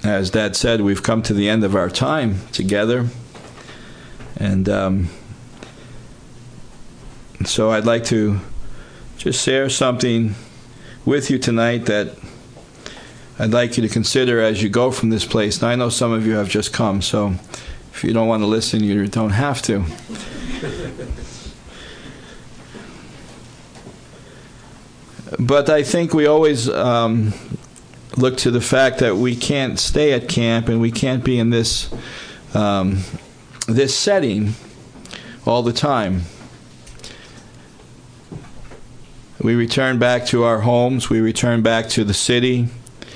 as Dad said, we've come to the end of our time together. And so I'd like to just share something with you tonight that I'd like you to consider as you go from this place. Now, I know some of you have just come, so if you don't want to listen, you don't have to. But I think we always look to the fact that we can't stay at camp and we can't be in this this setting all the time. We return back to our homes. We return back to the city.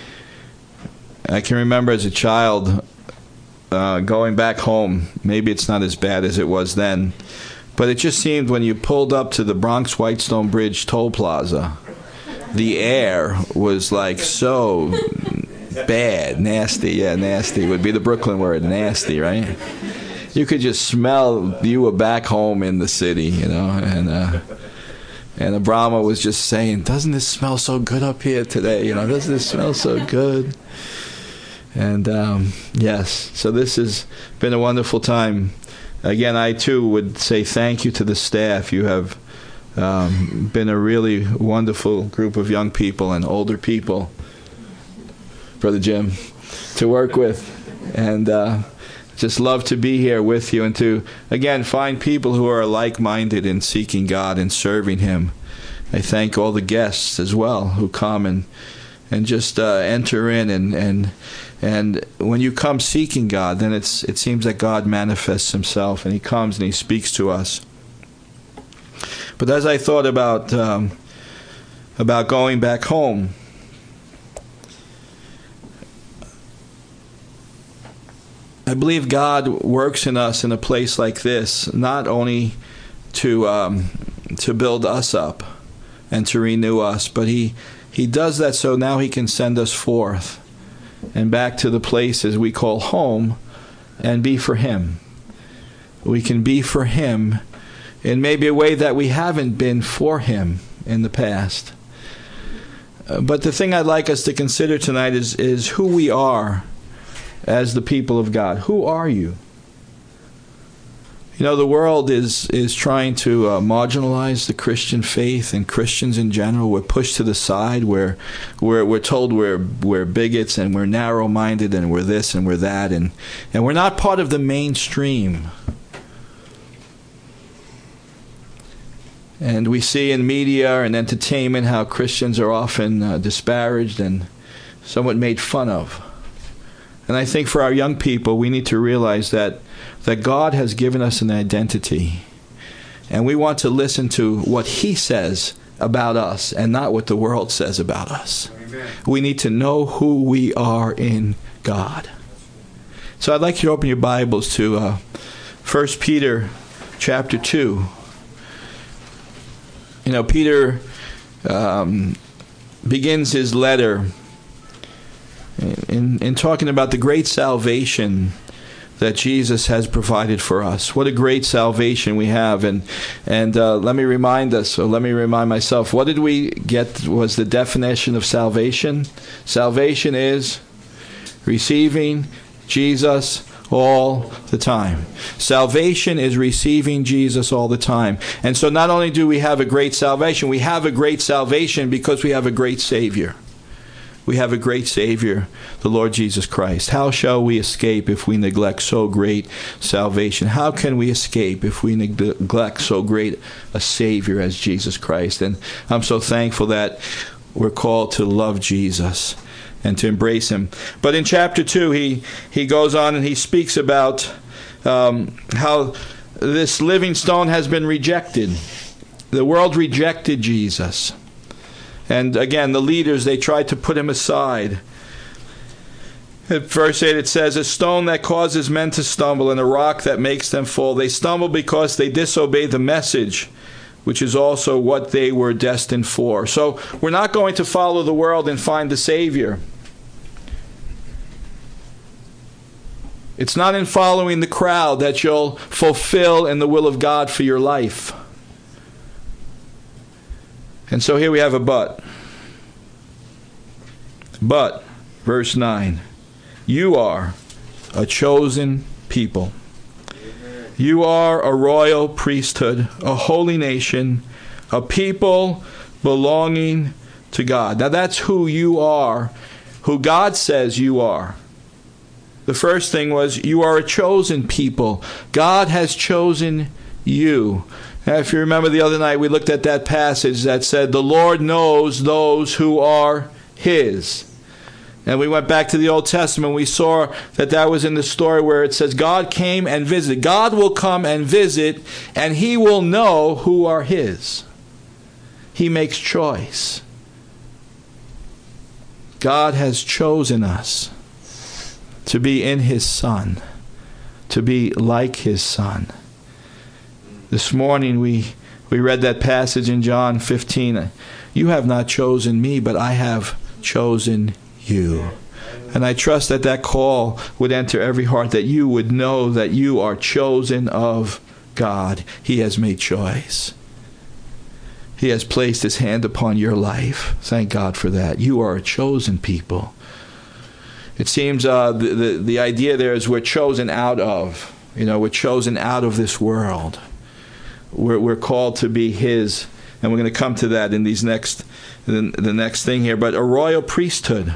I can remember as a child going back home. Maybe it's not as bad as it was then, but it just seemed when you pulled up to the Bronx Whitestone Bridge toll plaza, the air was like so bad, nasty. Yeah, nasty would be the Brooklyn word, nasty, right? You could just smell you were back home in the city, you know. And Abraham was just saying, "Doesn't this smell so good up here today? You know, doesn't this smell so good?" And yes, so this has been a wonderful time. Again, I too would say thank you to the staff. You have been a really wonderful group of young people and older people, Brother Jim, to work with. And just love to be here with you and to, again, find people who are like-minded in seeking God and serving Him. I thank all the guests as well who come and just enter in. And when you come seeking God, then it seems that God manifests Himself and He comes and He speaks to us. But as I thought about going back home, I believe God works in us in a place like this, not only to build us up and to renew us, but He does that so now He can send us forth and back to the places we call home and be for Him. We can be for Him in maybe a way that we haven't been for Him in the past. But the thing I'd like us to consider tonight is who we are as the people of God. Who are you? You know, the world is trying to marginalize the Christian faith and Christians in general. We're pushed to the side. We're told we're bigots and we're narrow-minded and we're this and we're that and we're not part of the mainstream. And we see in media and entertainment how Christians are often disparaged and somewhat made fun of. And I think for our young people, we need to realize that God has given us an identity. And we want to listen to what He says about us and not what the world says about us. Amen. We need to know who we are in God. So I'd like you to open your Bibles to 1 Peter chapter 2. You know, Peter begins his letter in talking about the great salvation that Jesus has provided for us. What a great salvation we have. And let me remind myself, what did we get was the definition of salvation? Salvation is receiving Jesus all the time. Salvation is receiving Jesus all the time. And so not only do we have a great salvation, we have a great salvation because we have a great Savior. We have a great Savior, the Lord Jesus Christ. How shall we escape if we neglect so great salvation? How can we escape if we neglect so great a Savior as Jesus Christ? And I'm so thankful that we're called to love Jesus and to embrace Him. But in chapter 2, he goes on and he speaks about how this living stone has been rejected. The world rejected Jesus. And again, the leaders, they tried to put Him aside. At verse 8 it says, "A stone that causes men to stumble and a rock that makes them fall. They stumble because they disobey the message, which is also what they were destined for." So we're not going to follow the world and find the Savior. It's not in following the crowd that you'll fulfill in the will of God for your life. And so here we have a but. But, verse 9, You are a chosen people. You are a royal priesthood, a holy nation, a people belonging to God. Now that's who you are, who God says you are. The first thing was you are a chosen people. God has chosen you. Now, if you remember the other night, we looked at that passage that said, the Lord knows those who are His. And we went back to the Old Testament. We saw that was in the story where it says God came and visited. God will come and visit, and He will know who are His. He makes choice. God has chosen us to be in His Son, to be like His Son. This morning we read that passage in John 15. You have not chosen me, but I have chosen you. And I trust that call would enter every heart, that you would know that you are chosen of God. He has made choice. He has placed His hand upon your life. Thank God for that. You are a chosen people. It seems the idea there is we're chosen out of. We're chosen out of this world. We're called to be His. And we're going to come to that in the next thing here. But a royal priesthood.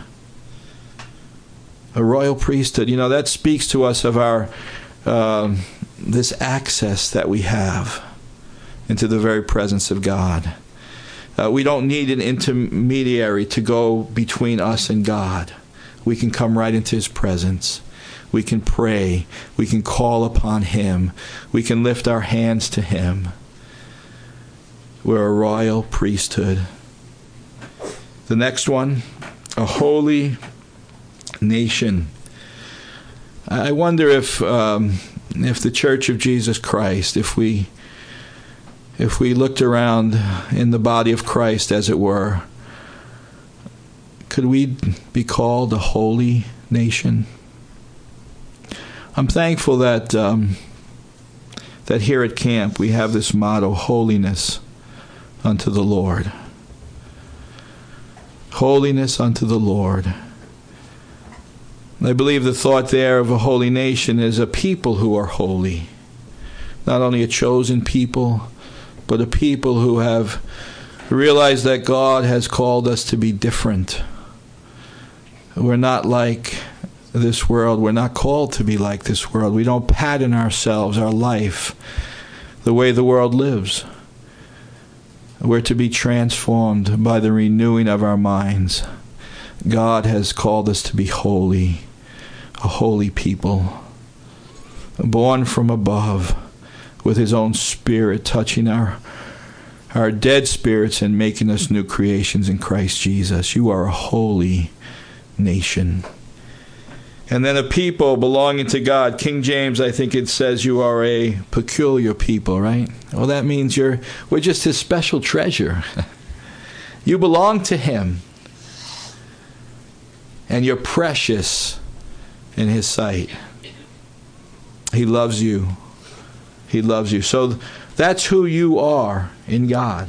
A royal priesthood. That speaks to us of our this access that we have into the very presence of God. We don't need an intermediary to go between us and God. We can come right into His presence. We can pray. We can call upon Him. We can lift our hands to Him. We're a royal priesthood. The next one, a holy nation. I wonder if the Church of Jesus Christ, if we looked around in the body of Christ, as it were, could we be called a holy nation? I'm thankful that here at camp we have this motto, holiness unto the Lord. Holiness unto the Lord. I believe the thought there of a holy nation is a people who are holy. Not only a chosen people, but a people who have realized that God has called us to be different. We're not like this world. We're not called to be like this world. We don't pattern ourselves, our life, the way the world lives. We're to be transformed by the renewing of our minds. God has called us to be holy, a holy people, born from above, with His own Spirit touching our dead spirits and making us new creations in Christ Jesus. You are a holy nation. And then a people belonging to God. King James, I think it says you are a peculiar people, right? Well, that means we're just His special treasure. You belong to Him. And you're precious in His sight. He loves you. He loves you. So that's who you are in God.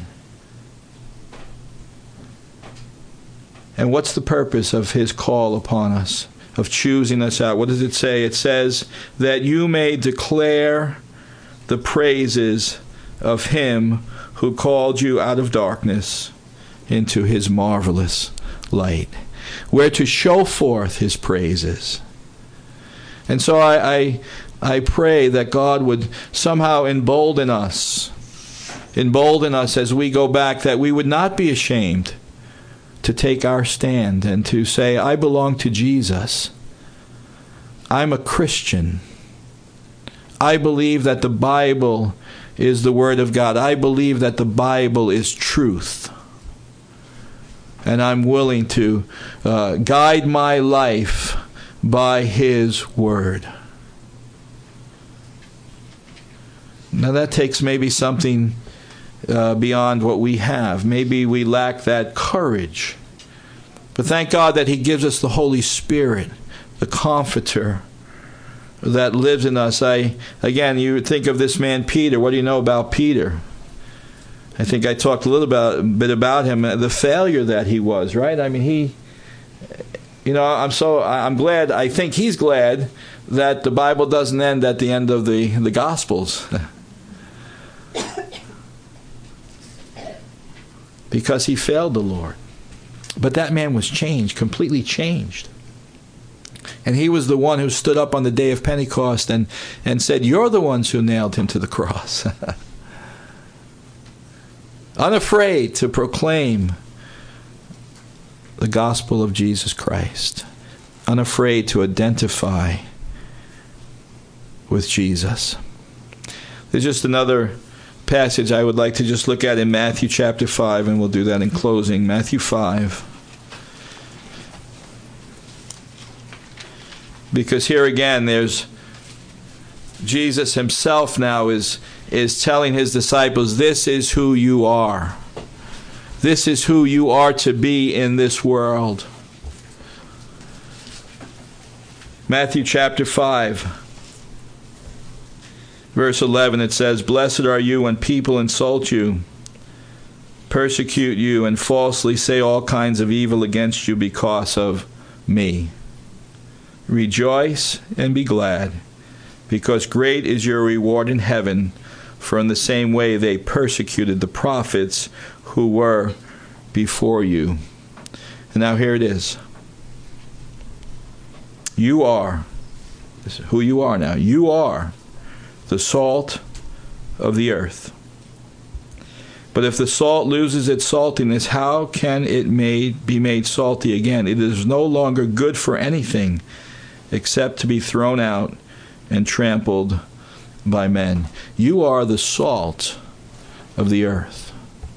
And what's the purpose of His call upon us, of choosing us out? What does it say? It says that you may declare the praises of Him who called you out of darkness into His marvelous light. We're to show forth His praises. And so I pray that God would somehow embolden us as we go back, that we would not be ashamed to take our stand and to say, I belong to Jesus. I'm a Christian. I believe that the Bible is the Word of God. I believe that the Bible is truth. And I'm willing to guide my life by His Word. Now that takes maybe something beyond what we have. Maybe we lack that courage. But thank God that He gives us the Holy Spirit, the Comforter that lives in us. Again, you think of this man Peter. What do you know about Peter? I think I talked a bit about him, the failure that he was, right? I mean, I'm glad, I think he's glad that the Bible doesn't end at the end of the Gospels. Because he failed the Lord. But that man was changed, completely changed. And he was the one who stood up on the day of Pentecost and said, "You're the ones who nailed him to the cross." Unafraid to proclaim the gospel of Jesus Christ. Unafraid to identify with Jesus. There's just another passage I would like to just look at in Matthew chapter 5, and we'll do that in closing. Matthew 5. Because here again, there's Jesus himself now is telling his disciples, this is who you are. This is who you are to be in this world. Matthew chapter 5. Verse 11, it says, "Blessed are you when people insult you, persecute you, and falsely say all kinds of evil against you because of me. Rejoice and be glad, because great is your reward in heaven, for in the same way they persecuted the prophets who were before you." And now here it is. You are, this is who you are now. You are the salt of the earth. But if the salt loses its saltiness, how can it be made salty again? It is no longer good for anything except to be thrown out and trampled by men. You are the salt of the earth.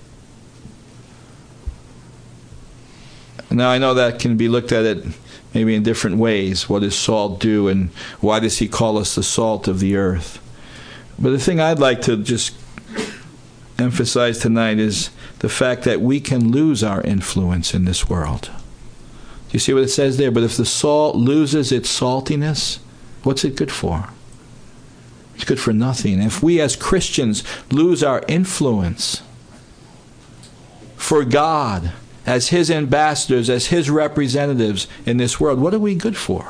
Now I know that can be looked at it maybe in different ways. What does salt do, and why does he call us the salt of the earth? But the thing I'd like to just emphasize tonight is the fact that we can lose our influence in this world. Do you see what it says there? But if the salt loses its saltiness, what's it good for? It's good for nothing. If we as Christians lose our influence for God, as his ambassadors, as his representatives in this world, what are we good for?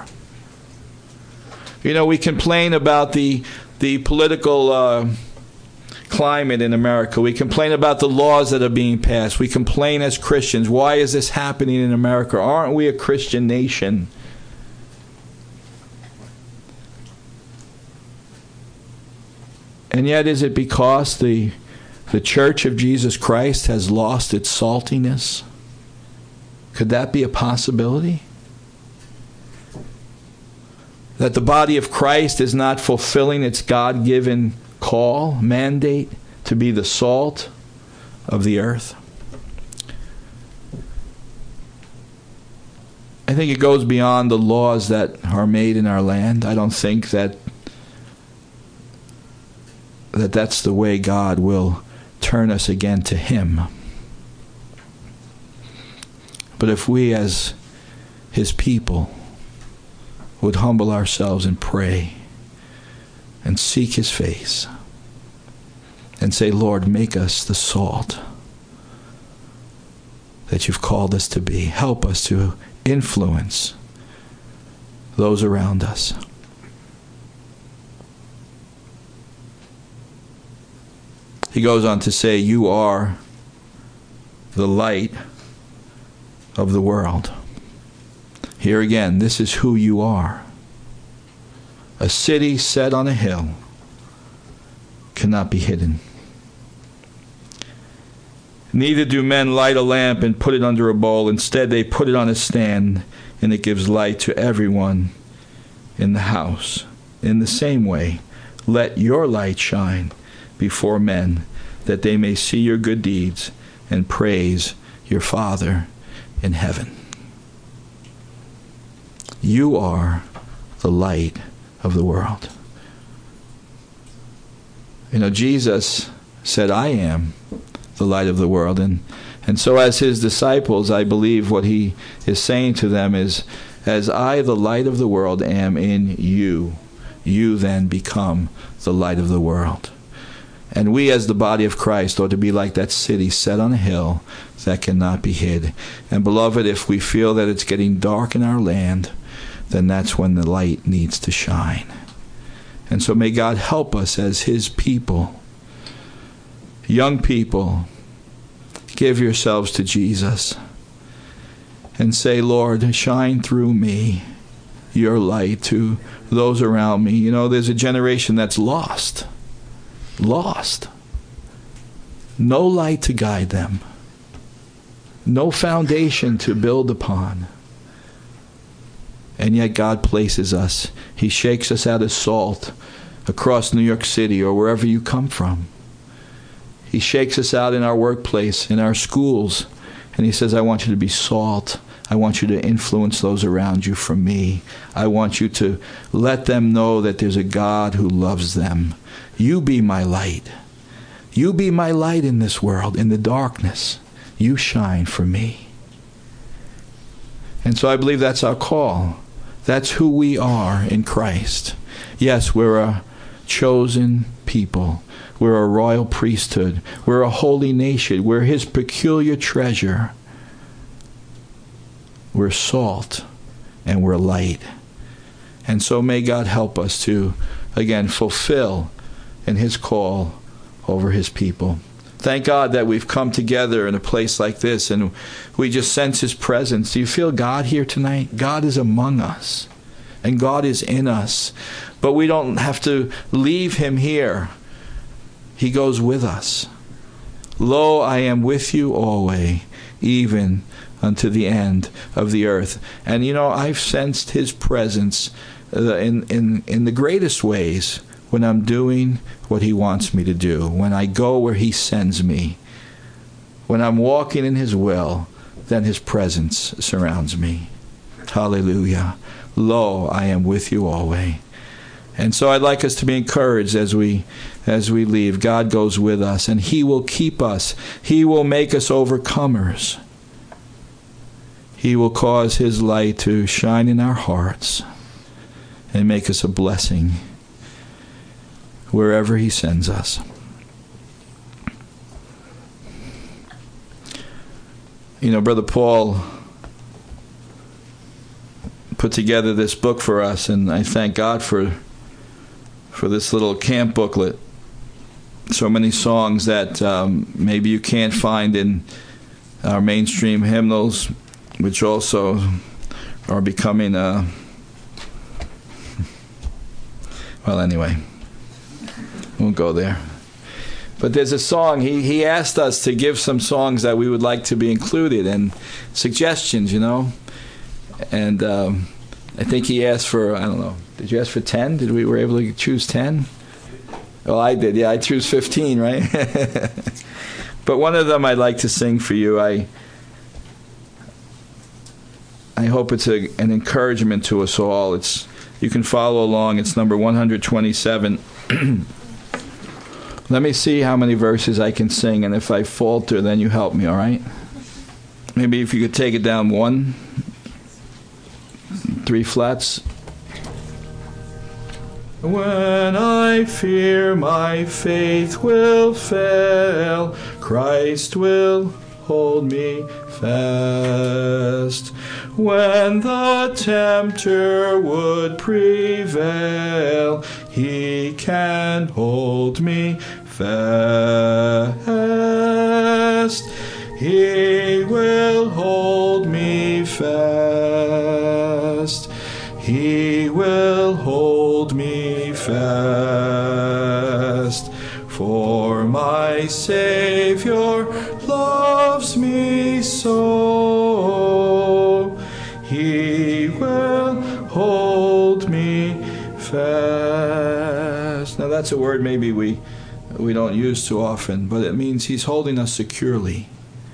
We complain about the political climate in America. We complain about the laws that are being passed. We complain as Christians, why is this happening in America? Aren't we a Christian nation? And yet, is it because the Church of Jesus Christ has lost its saltiness? Could that be a possibility? That the body of Christ is not fulfilling its God-given call, mandate, to be the salt of the earth? I think it goes beyond the laws that are made in our land. I don't think that that's the way God will turn us again to him. But if we as his people would humble ourselves and pray and seek his face and say, Lord, make us the salt that you've called us to be. Help us to influence those around us. He goes on to say, you are the light of the world. Here again, this is who you are. A city set on a hill cannot be hidden. Neither do men light a lamp and put it under a bowl. Instead, they put it on a stand, and it gives light to everyone in the house. In the same way, let your light shine before men, that they may see your good deeds and praise your Father in heaven. You are the light of the world. Jesus said, I am the light of the world. And so as his disciples, I believe what he is saying to them is, as I, the light of the world, am in you, you then become the light of the world. And we as the body of Christ ought to be like that city set on a hill that cannot be hid. And beloved, if we feel that it's getting dark in our land, then that's when the light needs to shine. And so may God help us as his people. Young people, give yourselves to Jesus and say, Lord, shine through me your light to those around me. You know, there's a generation that's lost. No light to guide them. No foundation to build upon. And yet God places us. He shakes us out as salt across New York City or wherever you come from. He shakes us out in our workplace, in our schools, and he says, I want you to be salt. I want you to influence those around you for me. I want you to let them know that there's a God who loves them. You be my light. You be my light in this world, in the darkness. You shine for me. And so I believe that's our call. That's who we are in Christ. Yes, we're a chosen people. We're a royal priesthood. We're a holy nation. We're his peculiar treasure. We're salt and we're light. And so may God help us to, again, fulfill in his call over his people. Thank God that we've come together in a place like this and we just sense his presence. Do you feel God here tonight? God is among us and God is in us. But we don't have to leave him here. He goes with us. Lo, I am with you always, even unto the end of the earth. And you know, I've sensed his presence in the greatest ways when I'm doing what he wants me to do, when I go where he sends me, when I'm walking in his will, then his presence surrounds me. Hallelujah. Lo, I am with you always. And so I'd like us to be encouraged as we leave. God goes with us, and he will keep us. He will make us overcomers. He will cause his light to shine in our hearts and make us a blessing wherever he sends us. You know, Brother Paul put together this book for us, and I thank God for this little camp booklet. So many songs that maybe you can't find in our mainstream hymnals, which also are becoming well, anyway, won't go there. But there's a song, he asked us to give some songs that we would like to be included, and suggestions, you know. And I think he asked for, I don't know, did you ask for 10? We were able to choose 10? Oh, I did. Yeah, I choose 15, right? But one of them I'd like to sing for you. I hope it's an encouragement to us all. You can follow along. It's number 127. Let me see how many verses I can sing, and if I falter, then you help me, all right? Maybe if you could take it down 1, 3 flats. When I fear my faith will fail, Christ will hold me fast. When the tempter would prevail, he can hold me fast. He will hold me fast. He will hold me fast. For my Savior loves me so. He will hold me fast. Now that's a word maybe we don't use too often, but it means he's holding us securely.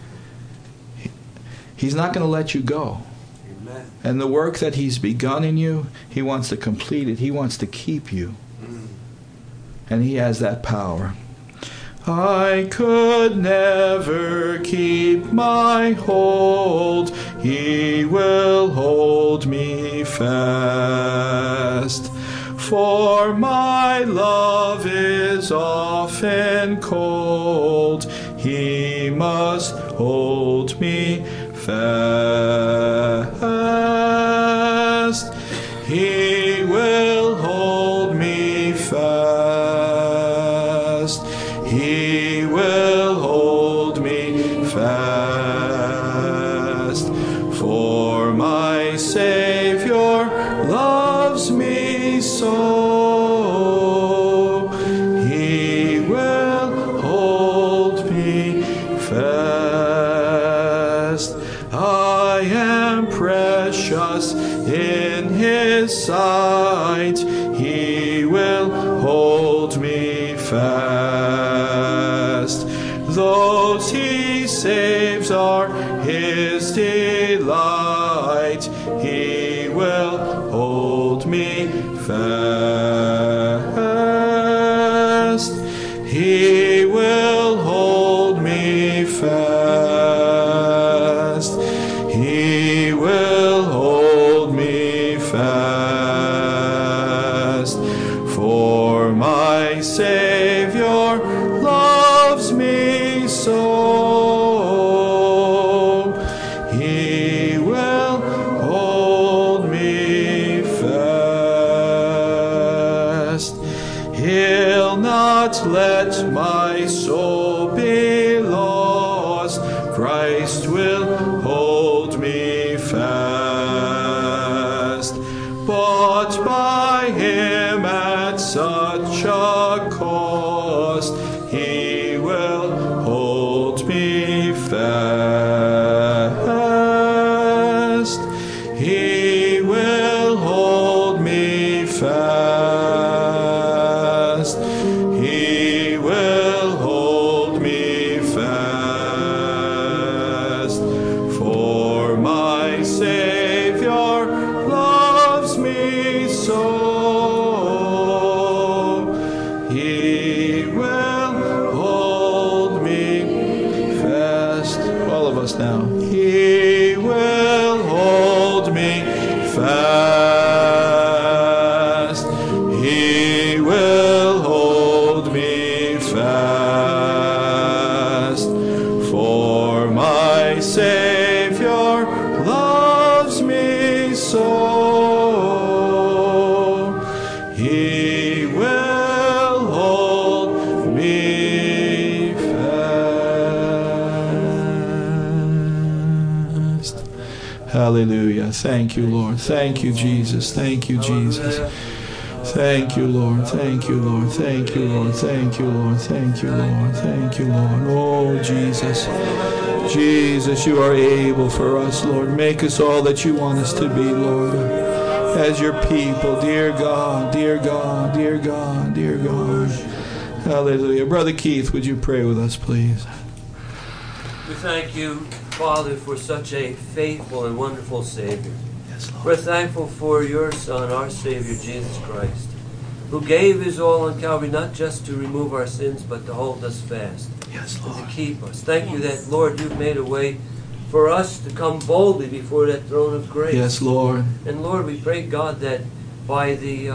He's not going to let you go. Amen. And the work that he's begun in you, he wants to complete it. He wants to keep you. And he has that power. I could never keep my hold. He will hold me fast. for my love is often cold. He must hold me fast. He will hold me fast. He will hold me fast. For my Savior loves me so. He will hold me fast. I am precious in His sight. He will hold me fast. Those He saves are His delight. He will hold me fast. He will hold me fast. He will hold me fast. For my Savior loves me so. He will hold me fast. He'll not let my soul be lost. Christ will hold me fast. Bought by Him at such a cost, He will hold me fast. He will hold me fast. He will hold me fast. For my Savior loves me so. He will hold me fast. All of us now. He will hold me fast. He will hold me fast. For my Savior loves me so. He will hold me fast. Hallelujah. Thank you, Lord. Thank you, Jesus. Thank you, Jesus. Thank you, Lord. Thank you, Lord. Thank you, Lord. Thank you, Lord. Thank you, Lord. Thank you, Lord. Oh, Jesus. Jesus, you are able for us, Lord. Make us all that you want us to be, Lord. As your people, dear God, dear God, dear God, dear God. Hallelujah. Brother Keith, would you pray with us, please? We thank you, Father, for such a faithful and wonderful Savior. Yes, Lord. We're thankful for your Son, our Savior, Jesus Christ, who gave His all on Calvary, not just to remove our sins, but to hold us fast. Yes, And Lord. to keep us. Thank you that, Lord, you've made a way for us to come boldly before that throne of grace. Yes, Lord. And Lord, we pray, God, that by the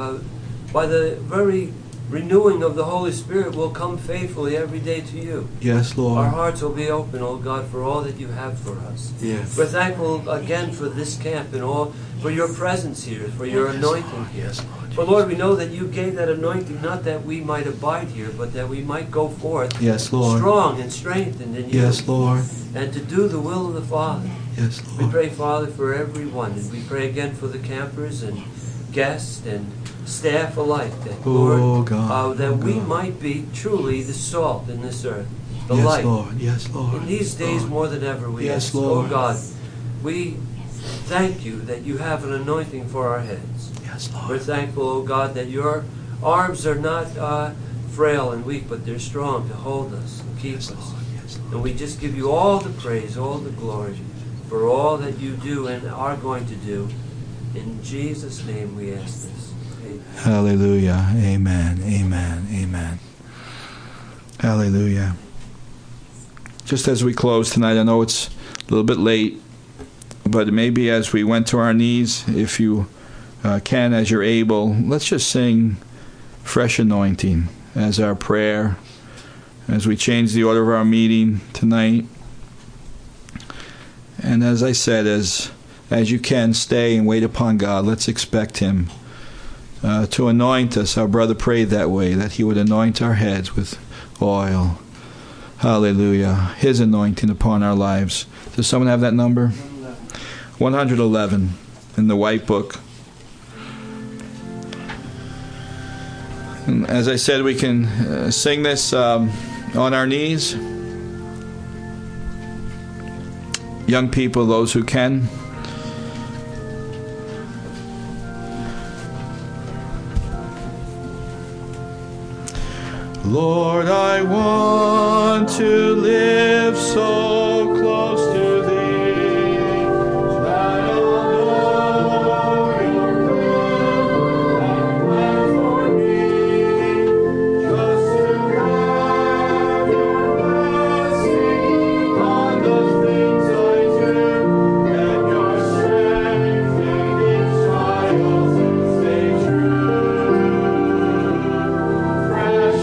very renewing of the Holy Spirit, we'll come faithfully every day to you. Yes, Our Lord. hearts will be open, oh God, for all that you have for us. Yes. We're thankful again for this camp and all, for your presence here, for your anointing here. Yes, Lord. For Lord, we know that you gave that anointing not that we might abide here, but that we might go forth Yes, Lord. strong and strengthened in you. Yes, Lord. And to do the will of the Father. Yes, We Lord. pray, Father, for everyone. And we pray again for the campers and guests and staff alike. That, Lord, God. that Oh, we God. might be truly the salt in this earth, the Yes, light. Lord. Yes, Lord. In these days Lord. more than ever we Yes, ask, Lord. oh God, we thank you that you have an anointing for our heads. Yes, We're Lord. thankful, oh God, that your arms are not frail and weak, but they're strong to hold us and keep Yes, us. Lord. Yes, Lord. And we just give you all the praise, all the glory for all that you do and are going to do. In Jesus' name we ask this. Amen. Hallelujah. Amen. Amen. Amen. Hallelujah. Just as we close tonight, I know it's a little bit late, but maybe as we went to our knees, if you Ken, as you're able, let's just sing Fresh Anointing as our prayer, as we change the order of our meeting tonight. And as I said, as you can, stay and wait upon God. Let's expect Him to anoint us. Our brother prayed that way, that He would anoint our heads with oil. Hallelujah. His anointing upon our lives. Does someone have that number? 111 in the white book. And as I said, we can sing this on our knees. Young people, those who can. Lord, I want to live so close to Thee that I'll know Your will and plan for me, just to have Your blessing on the things I do, and Your strength in each trial stay true. Fresh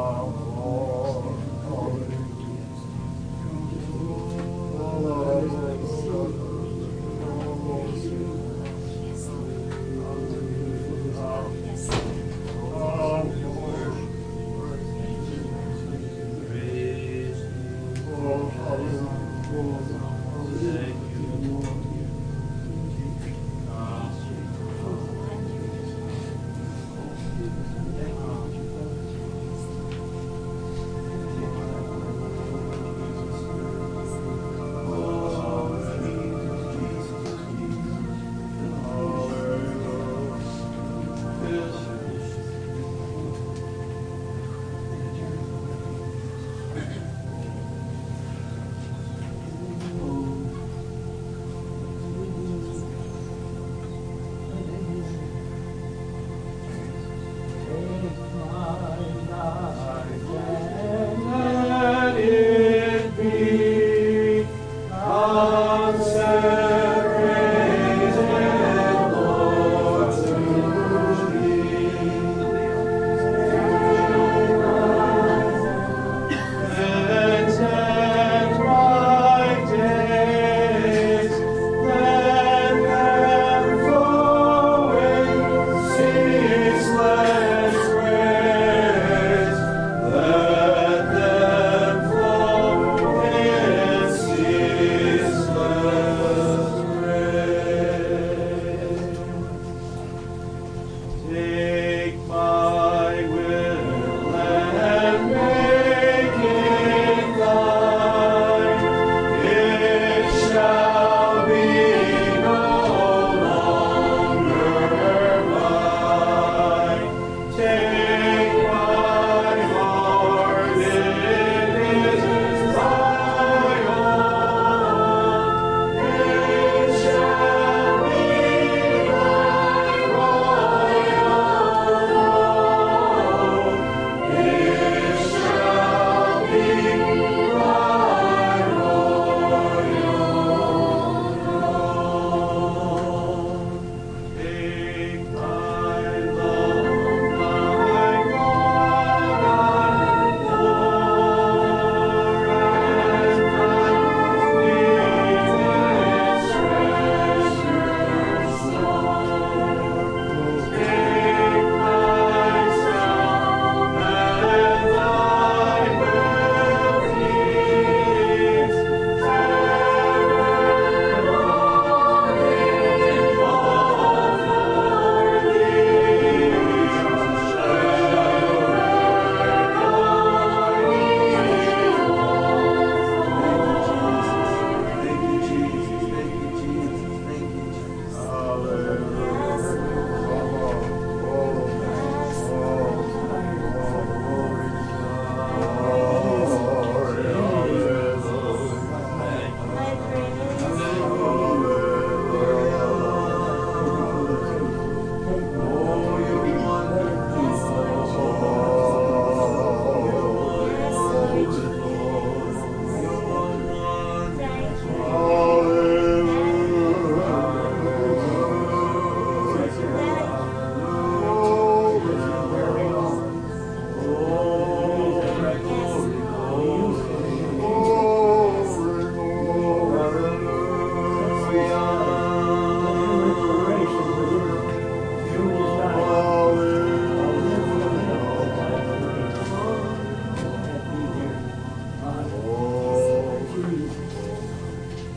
Lord.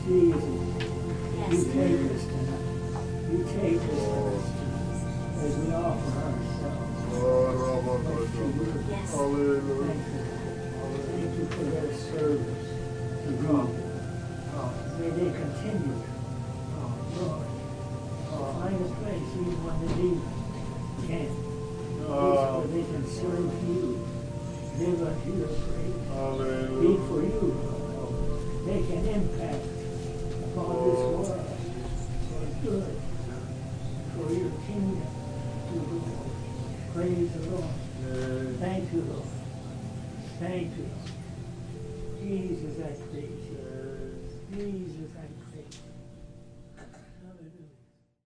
Jesus, you take us tonight. You take us tonight as we offer ourselves. Yes. Hallelujah. Thank you for their service to God. May they continue, Lord, find a place even when the need can. Where they can serve you, live unto your praise, be for you, make an impact upon this world for good, for your kingdom to the Lord. Praise the Lord. Thank you, Lord. Thank you. Jesus, I praise you. Jesus, I